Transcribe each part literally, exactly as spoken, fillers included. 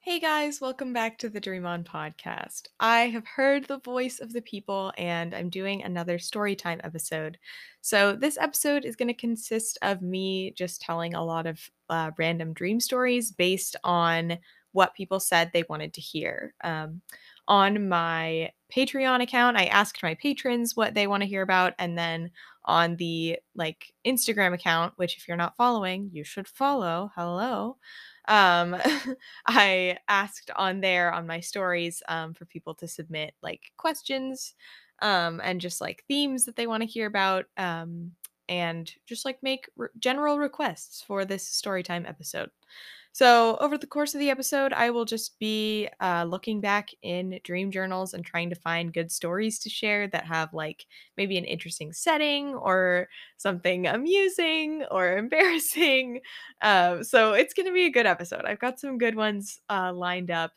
Hey guys, welcome back to the Dream On podcast. I have heard the voice of the people and I'm doing another storytime episode. So, this episode is going to consist of me just telling a lot of uh, random dream stories based on what people said they wanted to hear. Um, on my Patreon account, I asked my patrons what they want to hear about, and then on the like Instagram account, which if you're not following, you should follow. Hello. Um, I asked on there on my stories um, for people to submit like questions um, and just like themes that they want to hear about um, and just like make r- general requests for this storytime episode. So, over the course of the episode, I will just be uh, looking back in dream journals and trying to find good stories to share that have like maybe an interesting setting or something amusing or embarrassing. Um, so, it's going to be a good episode. I've got some good ones uh, lined up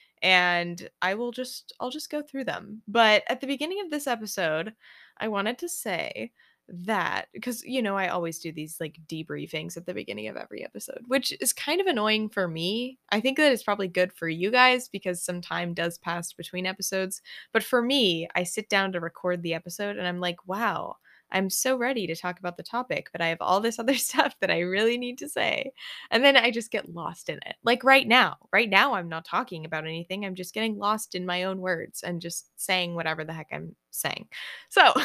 and I will just I'll just go through them. But at the beginning of this episode, I wanted to say that because you know I always do these like debriefings at the beginning of every episode, which is kind of annoying for me. I think that it's probably good for you guys because some time does pass between episodes, but for me, I sit down to record the episode and I'm like, "Wow, I'm so ready to talk about the topic, but I have all this other stuff that I really need to say." And then I just get lost in it. Like right now. Right now, I'm not talking about anything. I'm just getting lost in my own words and just saying whatever the heck I'm saying. So,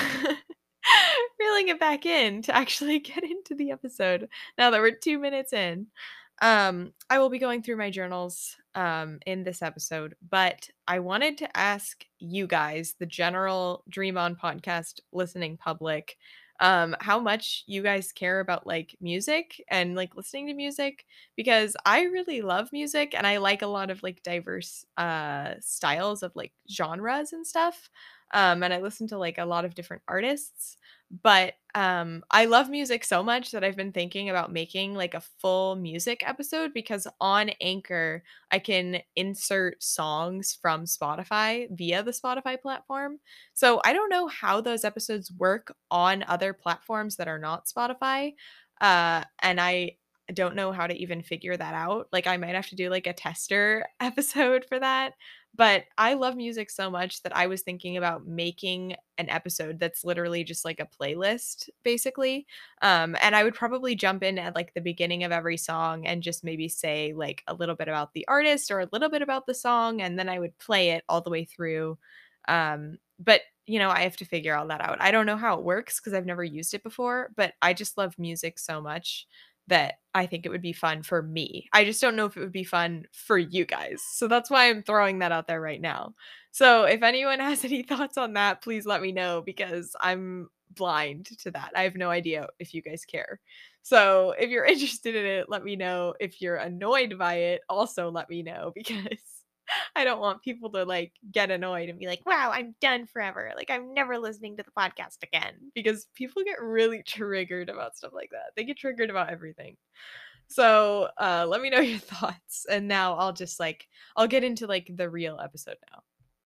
reeling it back in to actually get into the episode now that we're two minutes in. Um, I will be going through my journals um, in this episode, but I wanted to ask you guys, the general Dream On podcast listening public, um, how much you guys care about like music and like listening to music because I really love music and I like a lot of like diverse uh styles of like genres and stuff. Um, and I listen to like a lot of different artists. But, um, I love music so much that I've been thinking about making, like, a full music episode because on Anchor, I can insert songs from Spotify via the Spotify platform. So, I don't know how those episodes work on other platforms that are not Spotify, uh, and I don't know how to even figure that out. Like, I might have to do, like, a tester episode for that, but I love music so much that I was thinking about making an episode that's literally just like a playlist, basically. Um, and I would probably jump in at like the beginning of every song and just maybe say like a little bit about the artist or a little bit about the song, and then I would play it all the way through. Um, but you know, I have to figure all that out. I don't know how it works because I've never used it before, but I just love music so much that I think it would be fun for me. I just don't know if it would be fun for you guys. So that's why I'm throwing that out there right now. So if anyone has any thoughts on that, please let me know because I'm blind to that. I have no idea if you guys care. So if you're interested in it, let me know. If you're annoyed by it, also let me know because I don't want people to like get annoyed and be like, wow, I'm done forever. Like, I'm never listening to the podcast again because people get really triggered about stuff like that. They get triggered about everything. So, uh, let me know your thoughts. And now I'll just like, I'll get into like the real episode now.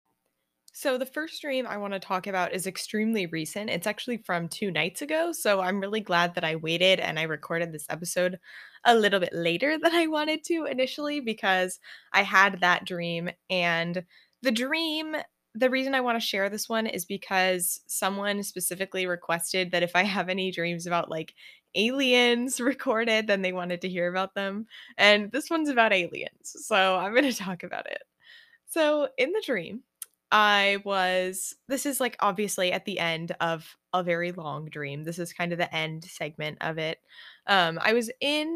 So the first stream I want to talk about is extremely recent. It's actually from two nights ago, so I'm really glad that I waited and I recorded this episode a little bit later than I wanted to initially because I had that dream and the dream the reason I want to share this one is because someone specifically requested that if I have any dreams about like aliens recorded, then they wanted to hear about them. And this one's about aliens. So I'm going to talk about it. So in the dream, I was this is like obviously at the end of a very long dream. This is kind of the end segment of it. Um, I was in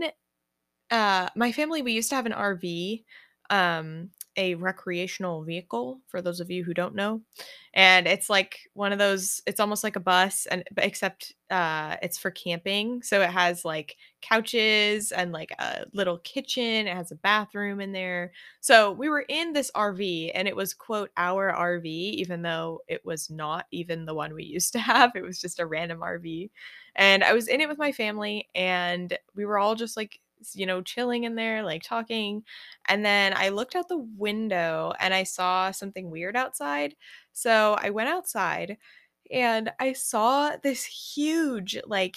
uh, my family, we used to have an R V, um, a recreational vehicle for those of you who don't know. And it's like one of those it's almost like a bus and but except uh it's for camping. So it has like couches and like a little kitchen, it has a bathroom in there. So we were in this R V and it was quote our R V even though it was not even the one we used to have. It was just a random R V. And I was in it with my family and we were all just like you know, chilling in there, like talking. And then I looked out the window and I saw something weird outside. So I went outside and I saw this huge, like,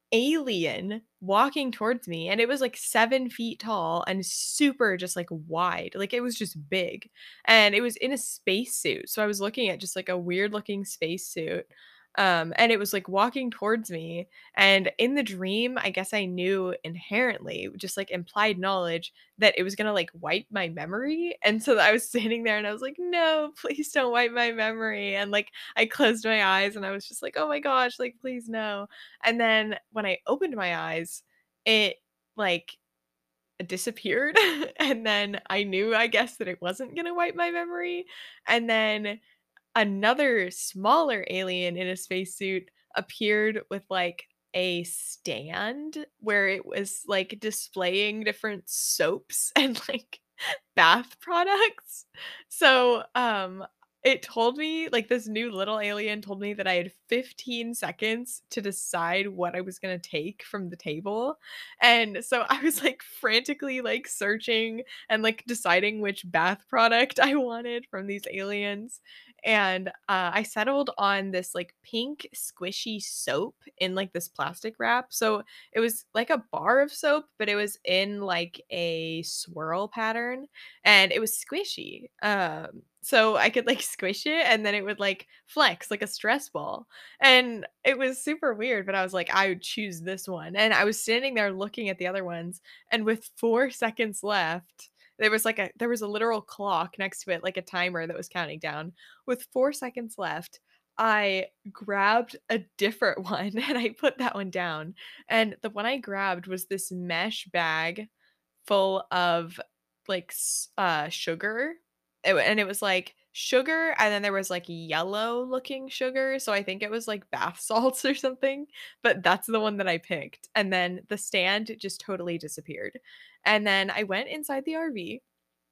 alien walking towards me, and it was like seven feet tall and super just like wide. Like it was just big. And it was in a spacesuit. So I was looking at just like a weird looking spacesuit. Um, and it was like walking towards me. And in the dream, I guess I knew inherently, just like implied knowledge, that it was gonna like wipe my memory. And so I was sitting there and I was like, no, please don't wipe my memory. And like I closed my eyes and I was just like, oh my gosh, like please no. And then when I opened my eyes, it, like, disappeared, and then I knew, I guess, that it wasn't gonna wipe my memory, and then another smaller alien in a spacesuit appeared with, like, a stand where it was, like, displaying different soaps and, like, bath products. So, um, it told me like, this new little alien told me that I had fifteen seconds to decide what I was gonna take from the table, and so I was, like, frantically, like, searching and, like, deciding which bath product I wanted from these aliens, and, uh, I settled on this, like, pink squishy soap in, like, this plastic wrap. So it was like a bar of soap, but it was in, like, a swirl pattern, and it was squishy. Um, so I could like squish it and then it would like flex like a stress ball. And it was super weird, but I was like, I would choose this one. And I was standing there looking at the other ones, and with four seconds left, there was like a there was a literal clock next to it, like a timer that was counting down. With four seconds left, I grabbed a different one and I put that one down. And the one I grabbed was this mesh bag full of, like, s uh, sugar. It wa and it was, like, sugar, and then there was, like, yellow looking sugar, so I think it was, like, bath salts or something, but that's the one that I picked, and then the stand just totally disappeared. And then I went inside the R V,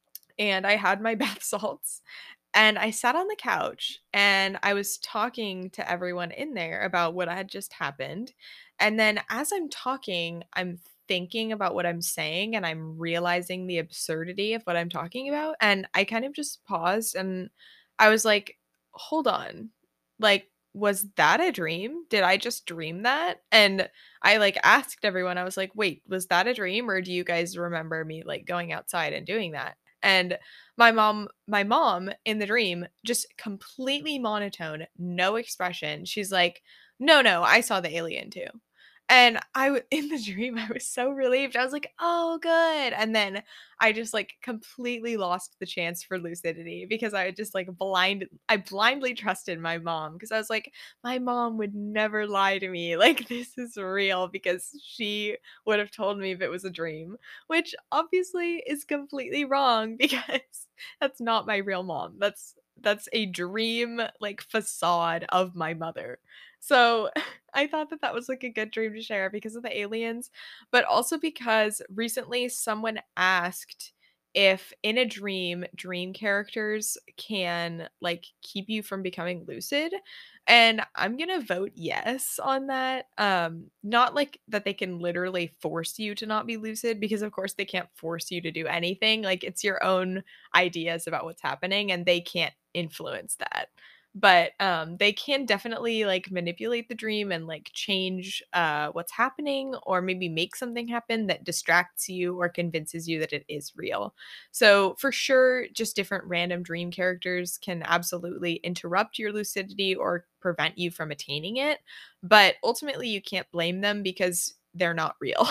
and I had my bath salts, and I sat on the couch and I was talking to everyone in there about what had just happened. And then as I'm talking, I'm thinking about what I'm saying and I'm realizing the absurdity of what I'm talking about. And I kind of just paused and I was like, hold on. Like, was that a dream? Did I just dream that? And I like asked everyone, I was like, wait, was that a dream? Or do you guys remember me like going outside and doing that? And my mom my mom in the dream, just completely monotone, no expression. She's like, "No, no, I saw the alien too." And I w in the dream, I was so relieved. I was like, "Oh, good." And then I just, like, completely lost the chance for lucidity because I just, like, blind I blindly trusted my mom because I was like, "My mom would never lie to me, like, this is real," because she would have told me if it was a dream, which obviously is completely wrong because that's not my real mom. That's that's a dream, like, facade of my mother. So, I thought that that was, like, a good dream to share because of the aliens, but also because recently someone asked if in a dream, dream characters can, like, keep you from becoming lucid, and I'm gonna vote yes on that. Um, not like that they can literally force you to not be lucid because, of course, they can't force you to do anything, like, it's your own ideas about what's happening, and they can't influence that. But, um, they can definitely, like, manipulate the dream and, like, change, uh, what's happening or maybe make something happen that distracts you or convinces you that it is real. So, for sure, just different random dream characters can absolutely interrupt your lucidity or prevent you from attaining it, but ultimately, you can't blame them because they're not real.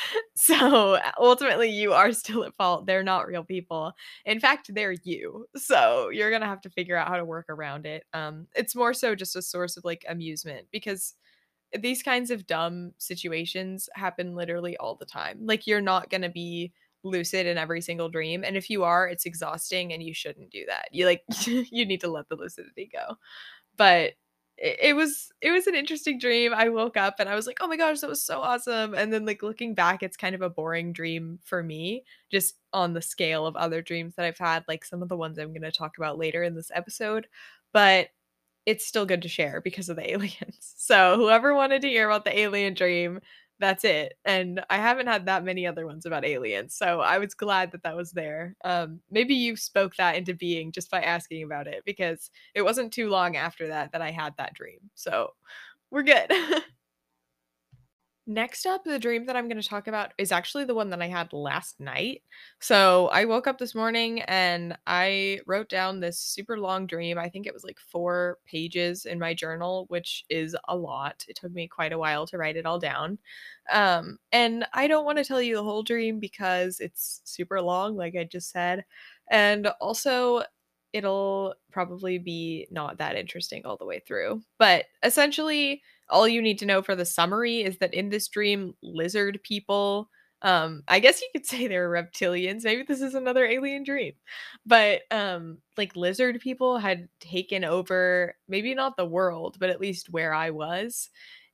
So, ultimately, you are still at fault. They're not real people. In fact, they're you. So, you're gonna have to figure out how to work around it. Um, it's more so just a source of, like, amusement because these kinds of dumb situations happen literally all the time. Like, you're not gonna be lucid in every single dream, and if you are, it's exhausting and you shouldn't do that. You, like you need to let the lucidity go. But it it was it was an interesting dream. I woke up and I was like, "Oh my gosh, that was so awesome." And then, like, looking back, it's kind of a boring dream for me, just on the scale of other dreams that I've had, like some of the ones I'm gonna talk about later in this episode. But it's still good to share because of the aliens. So whoever wanted to hear about the alien dream, that's it. And I haven't had that many other ones about aliens, so I was glad that that was there. Um, maybe you spoke that into being just by asking about it because it wasn't too long after that that I had that dream. So we're good. Next up, the dream that I'm going to talk about is actually the one that I had last night. So I woke up this morning and I wrote down this super long dream. I think it was like four pages in my journal, which is a lot. It took me quite a while to write it all down. Um, and I don't want to tell you the whole dream because it's super long, like I just said. And also, it'll probably be not that interesting all the way through. But essentially, all you need to know for the summary is that in this dream, lizard people, um, I guess you could say they were reptilians. Maybe this is another alien dream. But um, like lizard people had taken over, maybe not the world, but at least where I was.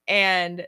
And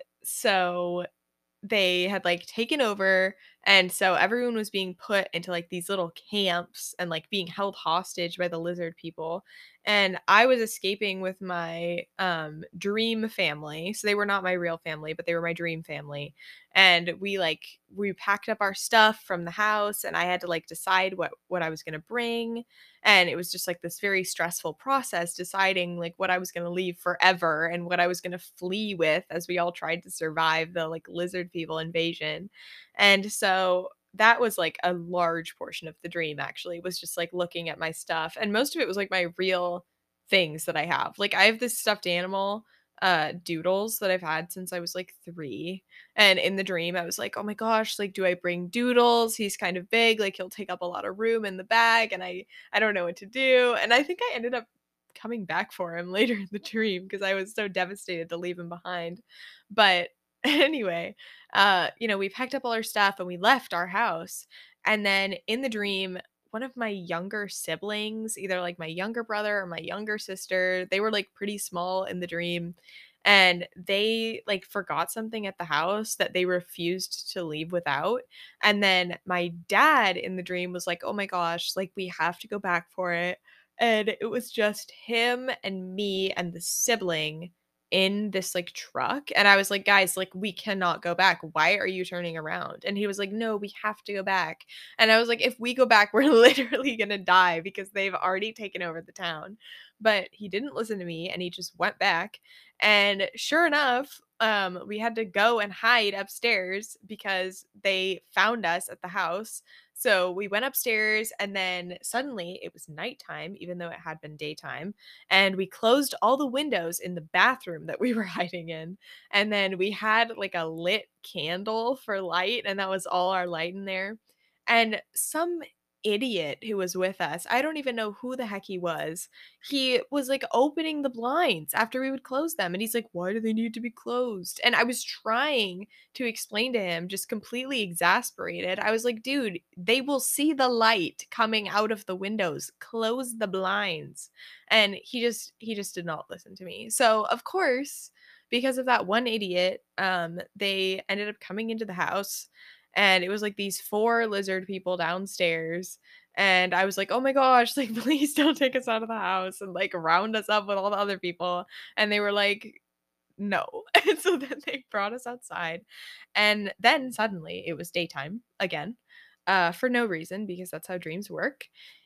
so they had like taken over, and so everyone was being put into like these little camps and like being held hostage by the lizard people. And I was escaping with my um dream family. So they were not my real family, but they were my dream family. And we like we packed up our stuff from the house, and I had to like decide what what I was going to bring. And it was just like this very stressful process deciding like what I was going to leave forever and what I was going to flee with as we all tried to survive the like lizard people invasion. And so that was like a large portion of the dream actually, was just like looking at my stuff. And most of it was like my real things that I have. Like I have this stuffed animal uh Doodles that I've had since I was like three. And in the dream I was like, "Oh my gosh, like do I bring Doodles? He's kind of big, like he'll take up a lot of room in the bag and I I don't know what to do." And I think I ended up coming back for him later in the dream because I was so devastated to leave him behind. But anyway, uh, you know, we packed up all our stuff and we left our house. And then in the dream, one of my younger siblings, either like my younger brother or my younger sister, they were like pretty small in the dream. And they like forgot something at the house that they refused to leave without. And then my dad in the dream was like, "Oh my gosh, like we have to go back for it." And it was just him and me and the sibling in this like truck. And I was like, "Guys, like we cannot go back. Why are you turning around?" And he was like, "No, we have to go back." And I was like, "If we go back, we're literally going to die because they've already taken over the town." But he didn't listen to me and he just went back. And sure enough, um, we had to go and hide upstairs because they found us at the house. So we went upstairs and then suddenly it was nighttime, even though it had been daytime. And we closed all the windows in the bathroom that we were hiding in. And then we had like a lit candle for light, and that was all our light in there. And some idiot who was with us, I don't even know who the heck he was, he was like opening the blinds after we would close them. And he's like, "Why do they need to be closed?" And I was trying to explain to him, just completely exasperated. I was like, "Dude, they will see the light coming out of the windows. Close the blinds." And he just he just did not listen to me. So, of course, because of that one idiot, um they ended up coming into the house, and it was like these four lizard people downstairs. And I was like, "Oh my gosh, like please don't take us out of the house and like round us up with all the other people." And they were like, "No." And so then they brought us outside. And then suddenly it was daytime again, uh, for no reason, because that's how dreams work.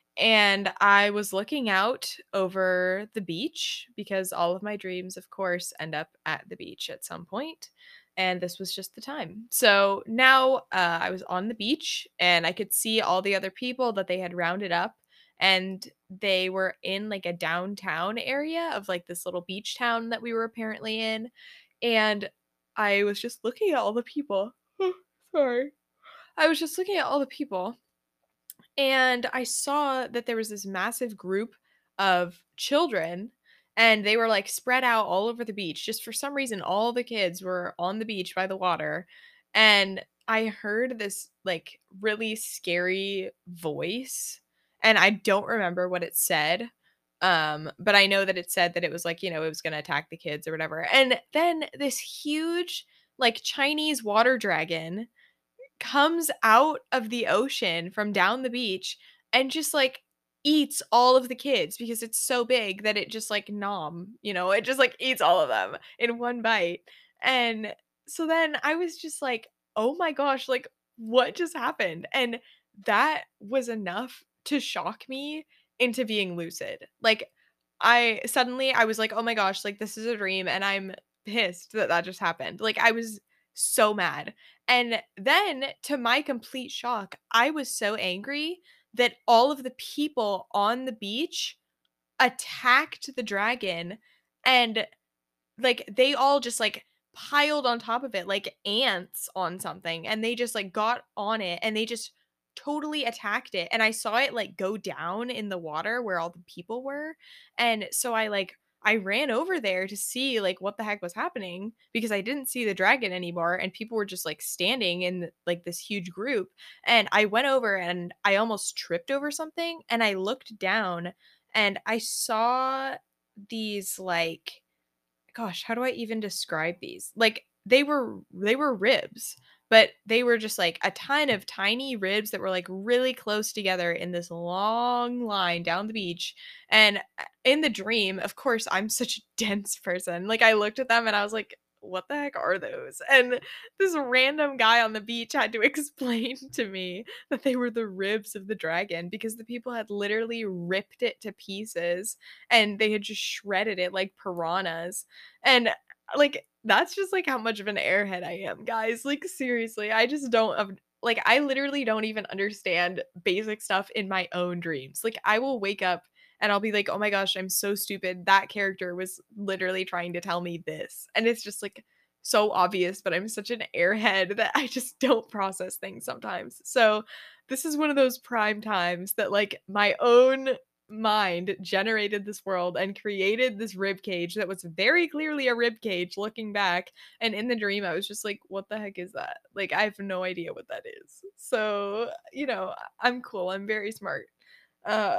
And I was looking out over the beach because all of my dreams, of course, end up at the beach at some point. And this was just the time. So now uh, I was on the beach and I could see all the other people that they had rounded up. And they were in like a downtown area of like this little beach town that we were apparently in. And I was just looking at all the people. Sorry. I was just looking at all the people, and I saw that there was this massive group of children, and they were like spread out all over the beach. Just for some reason, all the kids were on the beach by the water. And I heard this like really scary voice, and I don't remember what it said. Um, but I know that it said that it was like, you know, it was going to attack the kids or whatever. And then this huge, like Chinese water dragon comes out of the ocean from down the beach and just like eats all of the kids because it's so big that it just like nom, you know, it just like eats all of them in one bite. And so then I was just like, "Oh my gosh, like what just happened?" And that was enough to shock me into being lucid. Like I suddenly I was like, "Oh my gosh, like this is a dream and I'm pissed that that just happened." Like I was so mad. And then, to my complete shock, I was so angry that all of the people on the beach attacked the dragon, and like, they all just, like, piled on top of it like ants on something, and they just, like, got on it, and they just totally attacked it, and I saw it, like, go down in the water where all the people were, and so I, like I ran over there to see, like, what the heck was happening because I didn't see the dragon anymore, and people were just, like, standing in, like, this huge group, and I went over and I almost tripped over something, and I looked down, and I saw these, like gosh, how do I even describe these? Like, they were they were ribs, but they were just, like, a ton of tiny ribs that were, like, really close together in this long line down the beach, and, uh, in the dream, of course, I'm such a dense person, like, I looked at them and I was like, "What the heck are those?" And this random guy on the beach had to explain to me that they were the ribs of the dragon because the people had literally ripped it to pieces, and they had just shredded it like piranhas. And, uh, like, that's just, like, how much of an airhead I am, guys, like, seriously, I just don't av like, I literally don't even understand basic stuff in my own dreams, like, I will wake up and I'll be like, "Oh my gosh, I'm so stupid, that character was literally trying to tell me this," and it's just, like, so obvious, but I'm such an airhead that I just don't process things sometimes. So, this is one of those prime times that, like, my own mind generated this world and created this rib cage that was very clearly a rib cage looking back, and in the dream, I was just like, "What the heck is that?" Like, I have no idea what that is. So, you know, I'm cool, I'm very smart. Uh,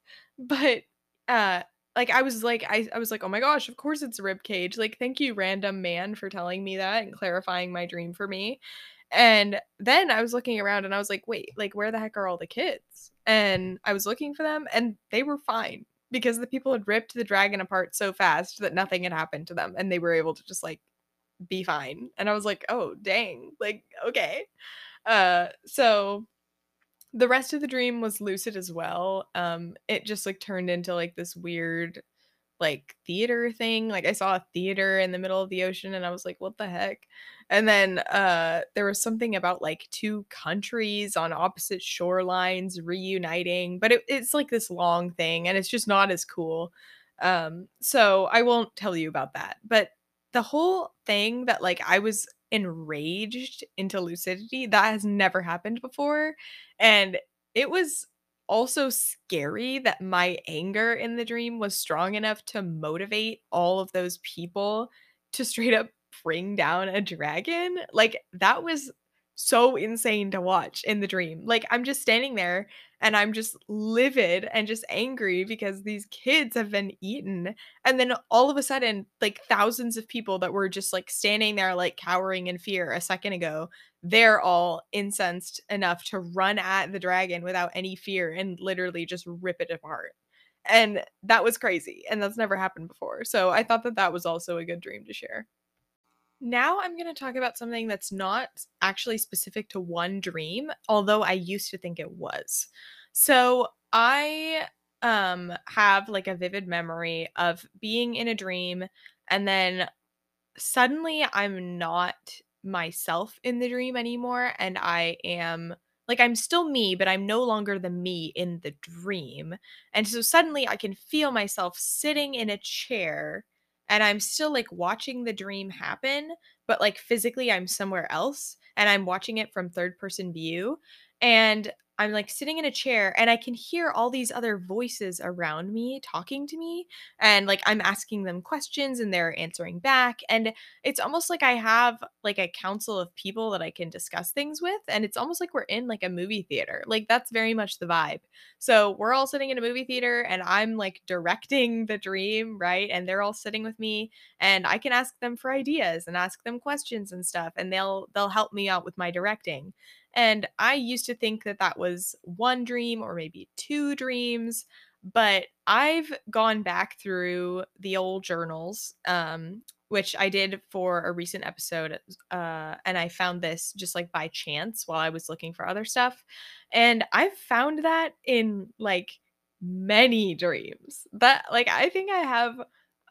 but, uh, like, I was like I I was like, "Oh my gosh, of course it's a rib cage, like, thank you, random man, for telling me that and clarifying my dream for me." And then I was looking around and I was like, "Wait, like, where the heck are all the kids?" And I was looking for them, and they were fine because the people had ripped the dragon apart so fast that nothing had happened to them, and they were able to just, like, be fine. And I was like, "Oh, dang, like, okay." Uh, so the rest of the dream was lucid as well. Um, it just, like, turned into, like, this weird, like, theater thing, like, I saw a theater in the middle of the ocean, and I was like, "What the heck?" And then, uh, there was something about, like, two countries on opposite shorelines reuniting, but it it's, like, this long thing, and it's just not as cool. Um, so I won't tell you about that, but the whole thing that, like, I was enraged into lucidity, that has never happened before, and it was also scary that my anger in the dream was strong enough to motivate all of those people to straight up bring down a dragon. Like, that was so insane to watch in the dream. Like, I'm just standing there and I'm just livid and just angry because these kids have been eaten. And then all of a sudden, like, thousands of people that were just, like, standing there, like, cowering in fear a second ago, they're all incensed enough to run at the dragon without any fear and literally just rip it apart. And that was crazy, and that's never happened before. So I thought that that was also a good dream to share. Now I'm going to talk about something that's not actually specific to one dream, although I used to think it was. So I um have like a vivid memory of being in a dream, and then suddenly I'm not myself in the dream anymore, and I am like, I'm still me, but I'm no longer the me in the dream. And so suddenly I can feel myself sitting in a chair, and I'm still like watching the dream happen, but like physically I'm somewhere else and I'm watching it from third person view. And I'm like sitting in a chair and I can hear all these other voices around me talking to me, and like I'm asking them questions and they're answering back, and it's almost like I have like a council of people that I can discuss things with, and it's almost like we're in like a movie theater. Like, that's very much the vibe. So we're all sitting in a movie theater and I'm like directing the dream, right? And they're all sitting with me, and I can ask them for ideas and ask them questions and stuff, and they'll they'll help me out with my directing. And I used to think that that was one dream or maybe two dreams, but I've gone back through the old journals, um, which I did for a recent episode, uh, and I found this just like by chance while I was looking for other stuff. And I've found that in like many dreams. That like I think I have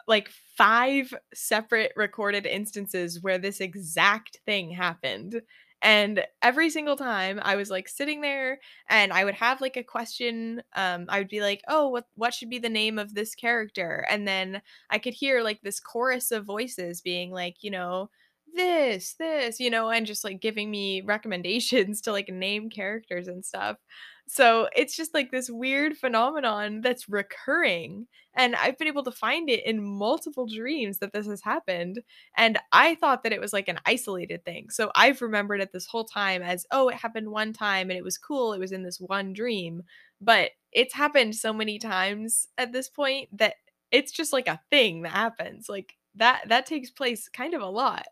like five separate recorded instances where this exact thing happened. And every single time I was like sitting there and I would have like a question. Um, I would be like, oh, what what should be the name of this character? And then I could hear like this chorus of voices being like, you know, this, this, you know, and just like giving me recommendations to like name characters and stuff. So it's just like this weird phenomenon that's recurring. And I've been able to find it in multiple dreams that this has happened. And I thought that it was like an isolated thing. So I've remembered it this whole time as, oh, it happened one time and it was cool. It was in this one dream. But it's happened so many times at this point that it's just like a thing that happens. Like that that takes place kind of a lot.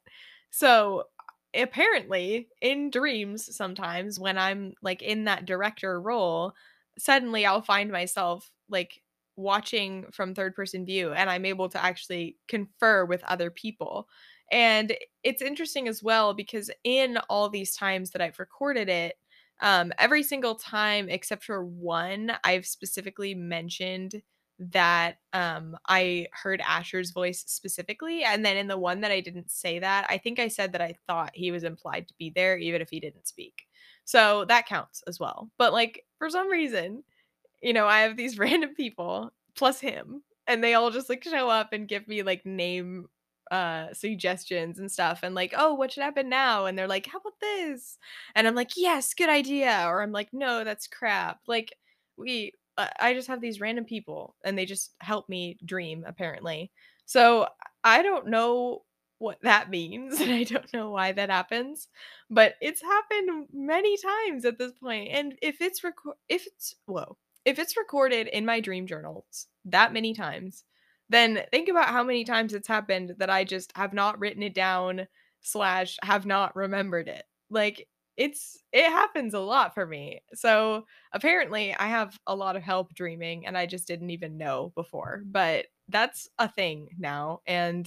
So apparently in dreams sometimes when I'm like in that director role, suddenly I'll find myself like watching from third person view and I'm able to actually confer with other people. And it's interesting as well because in all these times that I've recorded it, um, every single time except for one, I've specifically mentioned that um, I heard Asher's voice specifically. And then in the one that I didn't say that, I think I said that I thought he was implied to be there, even if he didn't speak. So that counts as well. But like for some reason, you know, I have these random people plus him, and they all just like show up and give me like name uh suggestions and stuff and like, "Oh, what should happen now?" And they're like, "How about this?" And I'm like, "Yes, good idea." Or I'm like, "No, that's crap." Like we uh, I just have these random people and they just help me dream apparently. So I don't know what that means and I don't know why that happens, but it's happened many times at this point. And if it's reco- if it's whoa if it's recorded in my dream journals that many times, then think about how many times it's happened that I just have not written it down slash have not remembered it. Like it's it happens a lot for me. So apparently I have a lot of help dreaming and I just didn't even know before. But that's a thing now. And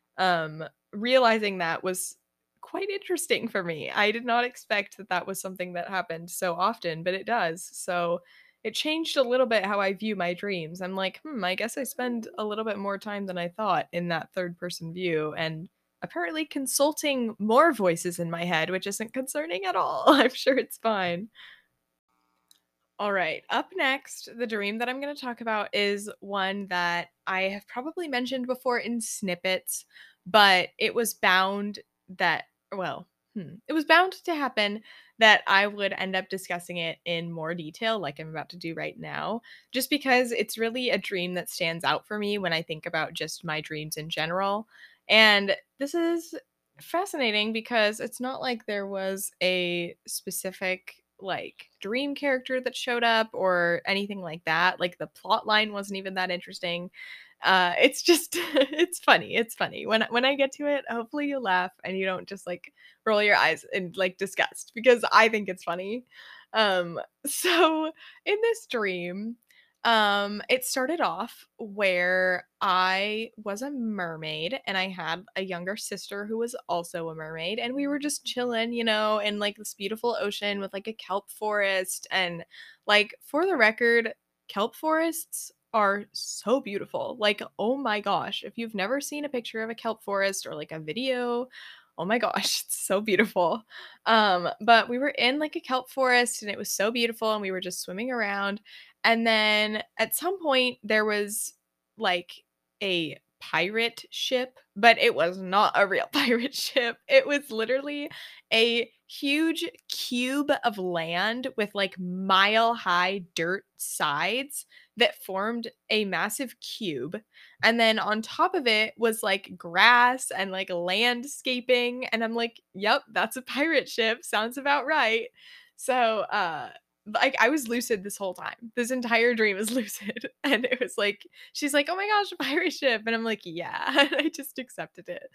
um realizing that was quite interesting for me. I did not expect that that was something that happened so often, but it does. So it changed a little bit how I view my dreams. I'm like, "Hmm, I guess I spend a little bit more time than I thought in that third person view and apparently consulting more voices in my head, which isn't concerning at all. I'm sure it's fine." All right. Up next, the dream that I'm going to talk about is one that I have probably mentioned before in snippets, but it was bound that, well, hmm, it was bound to happen that I would end up discussing it in more detail, like I'm about to do right now, just because it's really a dream that stands out for me when I think about just my dreams in general. And this is fascinating because it's not like there was a specific like dream character that showed up or anything like that. Like the plot line wasn't even that interesting. Uh it's just it's funny. It's funny. When when I get to it, hopefully you laugh and you don't just like roll your eyes in like disgust because I think it's funny. Um so in this dream, um, it started off where I was a mermaid and I had a younger sister who was also a mermaid, and we were just chilling, you know, in like this beautiful ocean with like a kelp forest. And like, for the record, kelp forests are so beautiful. Like, oh my gosh, if you've never seen a picture of a kelp forest or like a video, oh my gosh, it's so beautiful. Um, but we were in like a kelp forest and it was so beautiful and we were just swimming around, and then at some point, there was like a pirate ship, but it was not a real pirate ship. It was literally a huge cube of land with like mile high dirt sides that formed a massive cube. And then on top of it was like grass and like landscaping. And I'm like, yep, that's a pirate ship. Sounds about right. So, uh, like I was lucid this whole time. This entire dream is lucid. And it was like she's like, "Oh my gosh, a pirate ship." And I'm like, "Yeah." And I just accepted it.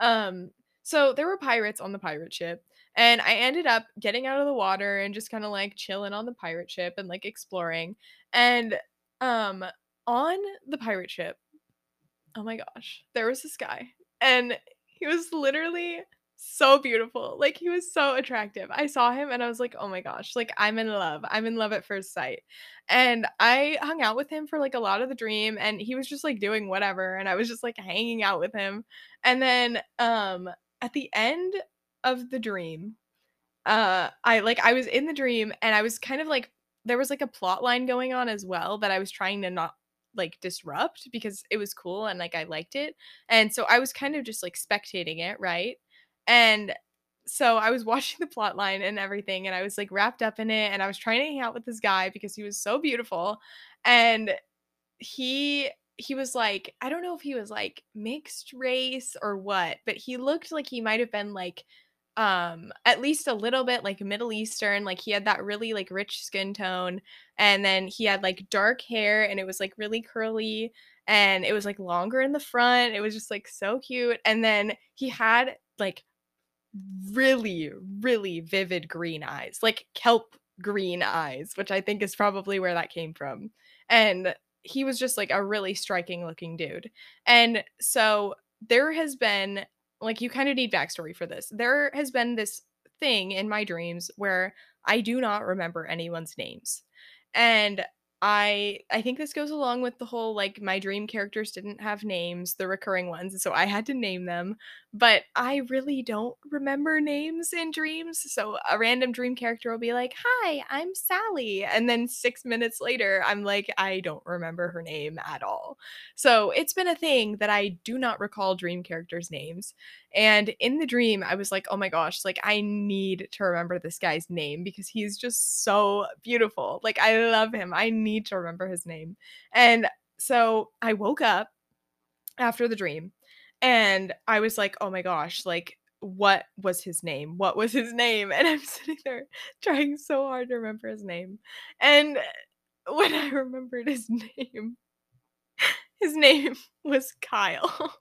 Um so there were pirates on the pirate ship, and I ended up getting out of the water and just kind of like chilling on the pirate ship and like exploring. And um on the pirate ship, oh my gosh, there was this guy. And he was literally So beautiful. Like, he was so attractive. I saw him and I was like, "Oh my gosh, like, I'm in love. I'm in love at first sight." And I hung out with him for, like, a lot of the dream, and he was just, like, doing whatever, and I was just, like, hanging out with him. And then, um, at the end of the dream, uh, I like, I was in the dream, and I was kind of like there was, like, a plot line going on as well that I was trying to not, like, disrupt because it was cool and, like, I liked it. And so I was kind of just, like, spectating it, right? And so I was watching the plot line and everything, and I was, like, wrapped up in it, and I was trying to hang out with this guy because he was so beautiful. And he he was like, I don't know if he was like mixed race or what, but he looked like he might have been like um at least a little bit like Middle Eastern. Like, he had that really like rich skin tone, and then he had like dark hair, and it was like really curly, and it was like longer in the front. It was just like so cute. And then he had like really, really vivid green eyes, like kelp green eyes, which I think is probably where that came from. And he was just like a really striking looking dude. And so there has been, like, you kind of need backstory for this. There has been this thing in my dreams where I do not remember anyone's names. And I I think this goes along with the whole like my dream characters didn't have names, the recurring ones, so I had to name them. But I really don't remember names in dreams, so a random dream character will be like, "Hi, I'm Sally," and then six minutes later, I'm like, I don't remember her name at all. So, it's been a thing that I do not recall dream characters' names, and in the dream, I was like, "Oh my gosh, like, I need to remember this guy's name because he's just so beautiful." Like, I love him, I need to remember his name. And so, I woke up after the dream, and I was like, "Oh my gosh, like, what was his name? What was his name?" And I'm sitting there trying so hard to remember his name. And when I remembered his name, his name was Kyle.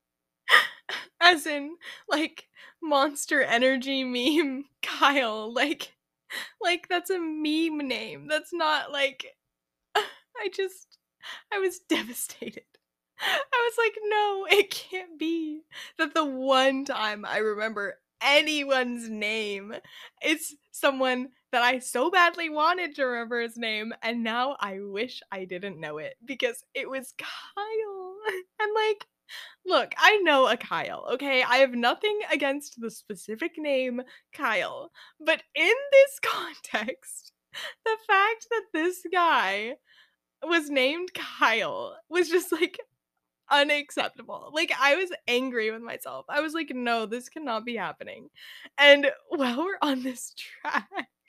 As in, like, Monster Energy meme Kyle. Like like, that's a meme name. That's not like I just I was devastated. I was like, "No, it can't be that the one time I remember anyone's name, it's someone that I so badly wanted to remember his name, and now I wish I didn't know it because it was Kyle." And, like, look, I know a Kyle, okay? I have nothing against the specific name Kyle, but in this context, the fact that this guy was named Kyle was just, like, unacceptable. Like, I was angry with myself. I was like, "No, this cannot be happening." And while we're on this track,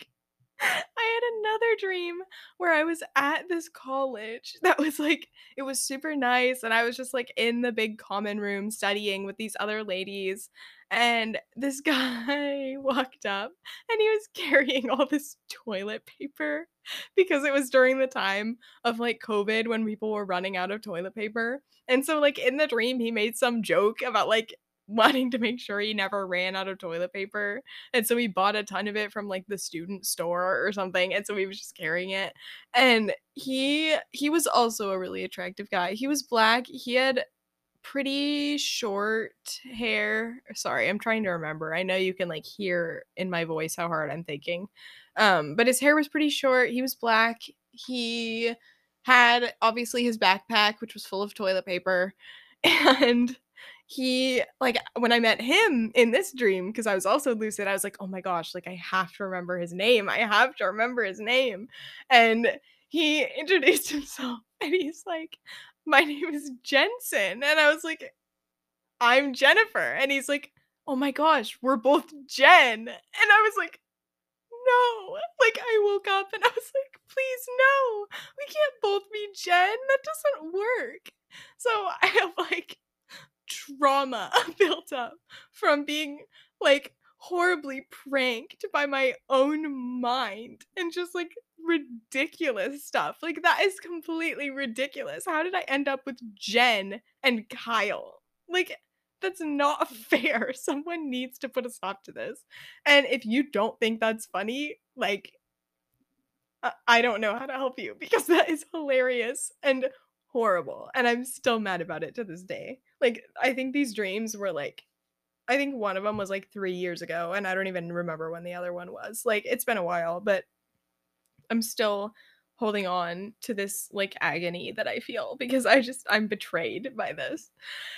I had another dream where I was at this college that was like it was super nice, and I was just like in the big common room studying with these other ladies, and this guy walked up and he was carrying all this toilet paper because it was during the time of like COVID when people were running out of toilet paper. And so like in the dream he made some joke about like wanting to make sure he never ran out of toilet paper, and so he bought a ton of it from like the student store or something, and so he was just carrying it. And he he was also a really attractive guy. He was black. He had pretty short hair. Sorry, I'm trying to remember. I know you can like hear in my voice how hard I'm thinking. Um, but his hair was pretty short. He was black. He had obviously his backpack, which was full of toilet paper. And he like when I met him in this dream, because I was also lucid, I was like, oh my gosh, like I have to remember his name. I have to remember his name. And he introduced himself and he's like, my name is Jensen. And I was like, I'm Jennifer. And he's like, oh my gosh, we're both Jen. And I was like, no. Like, I woke up and I was like, please, no. We can't both be Jen. That doesn't work. So I have like trauma built up from being like horribly pranked by my own mind and just like ridiculous stuff. Like, that is completely ridiculous. How did I end up with Jen and Kyle? Like, that's not fair. Someone needs to put a stop to this. And if you don't think that's funny, like, I I don't know how to help you because that is hilarious and horrible. And I'm still mad about it to this day. Like, I think these dreams were like I think one of them was like three years ago, and I don't even remember when the other one was. Like, it's been a while, but I'm still holding on to this like agony that I feel because I just I'm betrayed by this.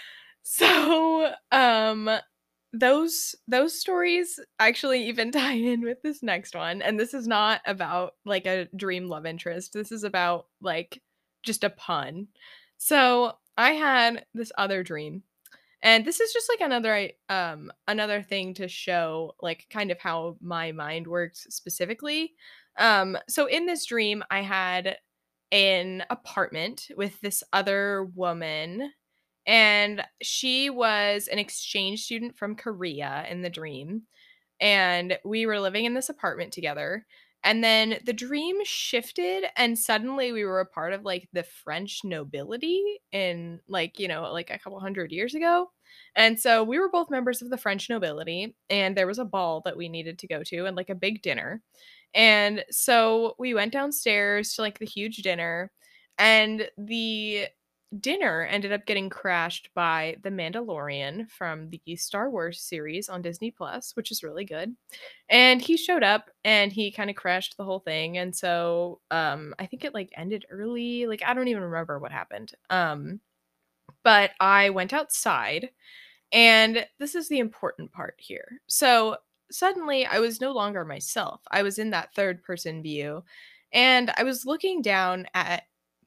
So, um those those stories actually even tie in with this next one, and this is not about like a dream love interest. This is about like just a pun. So, I had this other dream, and this is just like another I- um another thing to show like kind of how my mind works specifically. Um so in this dream I had an apartment with this other woman, and she was an exchange student from Korea in the dream, and we were living in this apartment together. And then the dream shifted, and suddenly we were a part of like the French nobility in like, you know, like a couple hundred years ago. And so we were both members of the French nobility, and there was a ball that we needed to go to and like a big dinner. And so we went downstairs to like the huge dinner, and the dinner ended up getting crashed by The Mandalorian from the Star Wars series on Disney Plus, which is really good. And he showed up and he kind of crashed the whole thing. And so um I think it like ended early. Like I don't even remember what happened. Um but I went outside, and this is the important part here. So suddenly I was no longer myself. I was in that third person view, and I was looking down at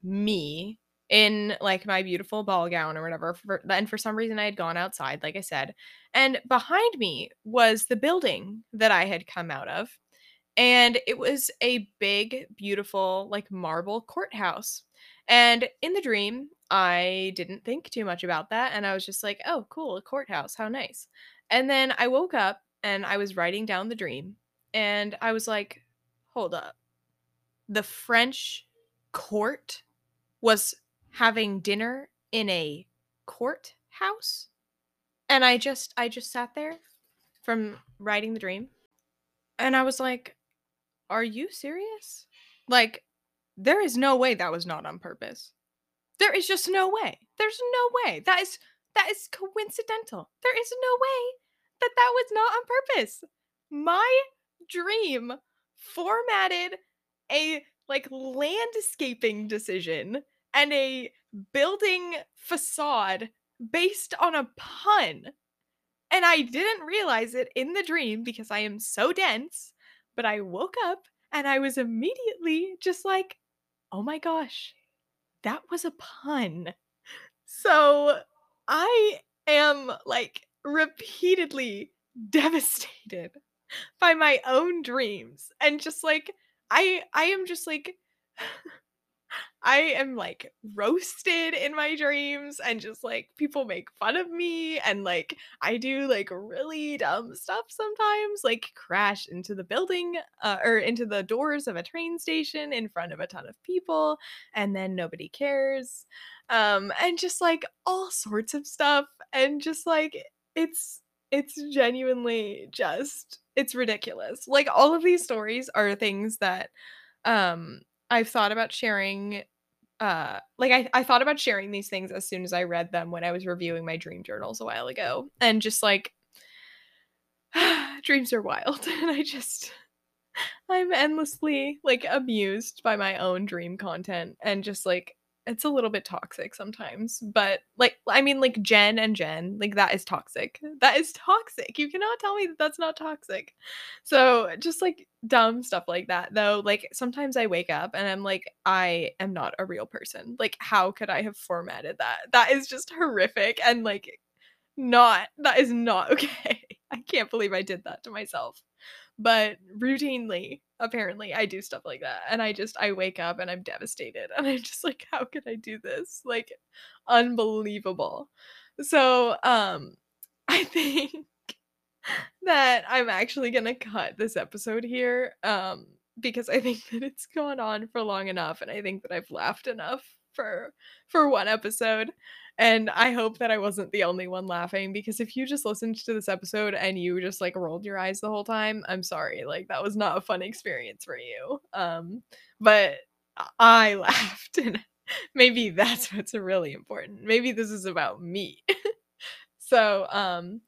me in like my beautiful ball gown or whatever. For, and for some reason I had gone outside, like I said. And behind me was the building that I had come out of. And it was a big, beautiful, like marble courthouse. And in the dream, I didn't think too much about that. And I was just like, oh, cool, a courthouse. How nice. And then I woke up and I was writing down the dream. And I was like, hold up. The French court was having dinner in a courthouse? And I just, I just sat there from writing the dream. And I was like, are you serious? Like, there is no way that was not on purpose. There is just no way. There's no way. That is that is coincidental. There is no way that that was not on purpose. My dream formatted a like landscaping decision and a building facade based on a pun. And I didn't realize it in the dream because I am so dense, but I woke up and I was immediately just like, oh my gosh, that was a pun. So I am like repeatedly devastated by my own dreams, and just like I I am just like I am like roasted in my dreams, and just like people make fun of me, and like I do like really dumb stuff sometimes, like crash into the building uh, or into the doors of a train station in front of a ton of people, and then nobody cares. Um and just like all sorts of stuff, and just like it's it's genuinely just it's ridiculous. Like all of these stories are things that um I've thought about sharing. Uh like I, I thought about sharing these things as soon as I read them when I was reviewing my dream journals a while ago. And just like dreams are wild. And I just I'm endlessly like amused by my own dream content, and just like it's a little bit toxic sometimes. But like I mean like Jen and Jen, like that is toxic. That is toxic. You cannot tell me that that's not toxic. So just like dumb stuff like that though. Like sometimes I wake up and I'm like I am not a real person. Like how could I have formatted that? That is just horrific, and like not that is not okay. I can't believe I did that to myself. But routinely, apparently, I do stuff like that. And I just I wake up and I'm devastated. And I'm just like, how could I do this? Like unbelievable. So, um I think that I'm actually gonna cut this episode here. Um, because I think that it's gone on for long enough, and I think that I've laughed enough for for one episode. And I hope that I wasn't the only one laughing, because if you just listened to this episode and you just like rolled your eyes the whole time, I'm sorry. Like that was not a fun experience for you. Um, but I laughed, and maybe that's what's really important. Maybe this is about me. So, um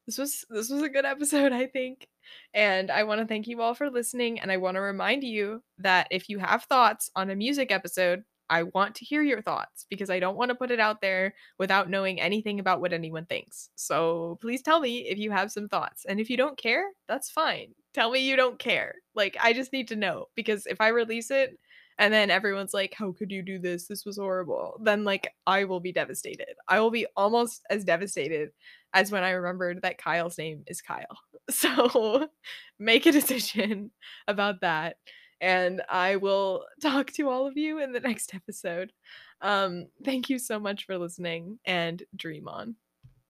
This was this was a good episode, I think. And I want to thank you all for listening. And I want to remind you that if you have thoughts on a music episode, I want to hear your thoughts because I don't want to put it out there without knowing anything about what anyone thinks. So please tell me if you have some thoughts. And if you don't care, that's fine. Tell me you don't care. Like, I just need to know because if I release it and then everyone's like, how could you do this? This was horrible. Then, like, I will be devastated. I will be almost as devastated as when I remembered that Kyle's name is Kyle. So make a decision about that. And I will talk to all of you in the next episode. Um, thank you so much for listening and dream on.